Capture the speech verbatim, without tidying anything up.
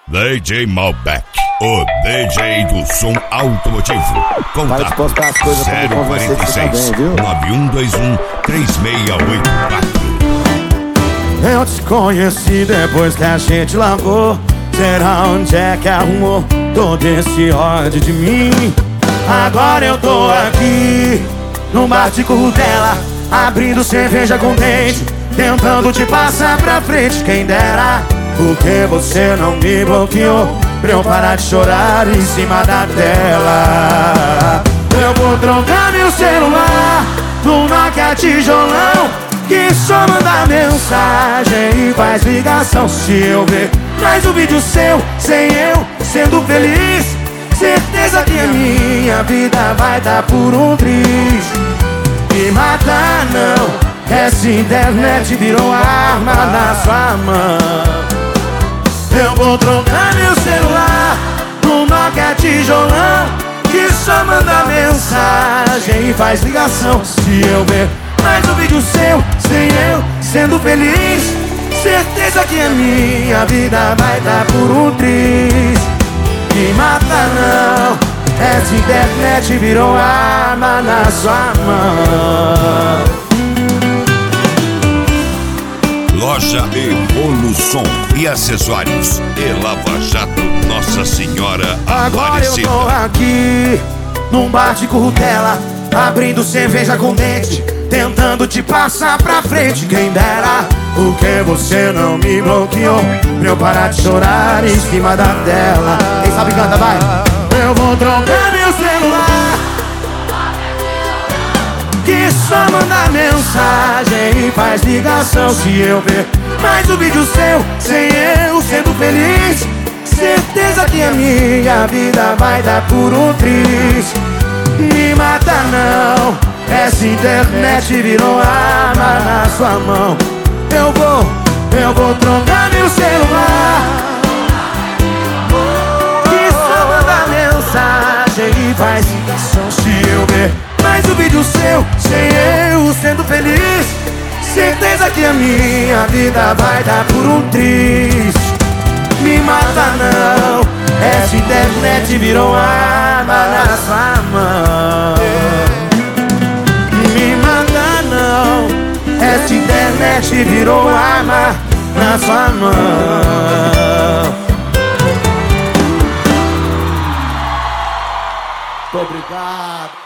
D J Malbec, o D J do som automotivo. Contato zero quarenta e seis, nove um dois um, três seis oito quatro. Eu te conheci depois que a gente largou. Será onde é que arrumou todo esse ódio de mim? Agora eu tô aqui no bar de Currutela, abrindo cerveja com dente, tentando te passar pra frente. Quem dera, porque você não me bloqueou pra eu parar de chorar em cima da tela. Eu vou trocar meu celular no Nokia tijolão, que só manda mensagem e faz ligação. Se eu ver mais um vídeo seu, sem eu sendo feliz, certeza que a minha vida vai dar por um triz. Me matar não, essa internet virou arma na sua mão. Eu vou trocar meu celular no Nokia tijolão, que só manda mensagem e faz ligação. Se eu ver mais um vídeo seu, sem eu sendo feliz, certeza que a minha vida vai dar por um triz. Me mata não, essa internet virou arma na sua mão. Loja Evolução e acessórios e Lava Jato Nossa Senhora Agora eu Aparecida. tô aqui num bar de Currutela, abrindo cerveja com dente, tentando te passar pra frente. Quem dera, porque você não me bloqueou pra eu parar de chorar em cima da tela. Quem sabe canta, vai. Eu vou trocar meu celular, que só manda mensagem e faz ligação. Se eu ver mais um vídeo seu, sem eu sendo feliz, certeza que a minha vida vai dar por um triz. Me mata não, essa internet virou arma na sua mão. Eu vou, eu vou trocar meu celular, que só manda mensagem e faz ligação. Se eu ver mais um vídeo seu, sem eu sendo feliz, certeza que a minha vida vai dar por um triz. Me mata não, essa internet virou arma na sua mão. Me mata não, essa internet virou arma na sua mão. Muito obrigado.